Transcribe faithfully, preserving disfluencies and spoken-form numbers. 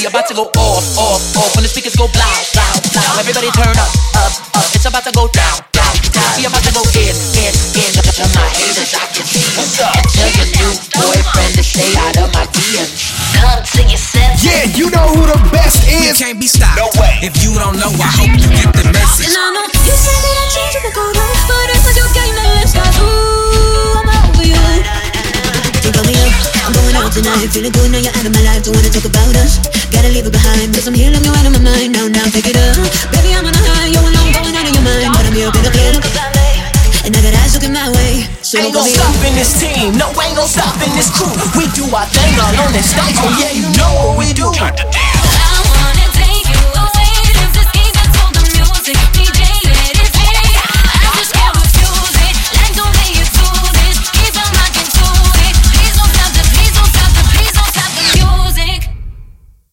We about to go off, off, off. When the speakers go loud, loud, loud. Everybody turn up, up, up. It's about to go down, down, down. We about to go in, in, in. To my haters, I can see them. Tell your new boyfriend to stay out of my D Ms. Come to your senses. Yeah, you know who the best is. You can't be stopped. No way. If you don't know, I hope you get the message. And I know you said that I changed, but go down. But it's like you gave me less cause ooh, I'm over you. Don't call me up, I'm going out tonight. Feeling good now you're out of my life. Don't wanna talk about us. Gotta leave it behind, cause I'm here looking out of my mind. Now, now, pick it up. Baby, I'm on a high, you're alone, going out of your mind. But I'm here up in the club, and I got eyes looking my way. So ain't gon' stop in this team, no, ain't gon' stop in this crew. We do our thing all on this stage, oh yeah, you know what we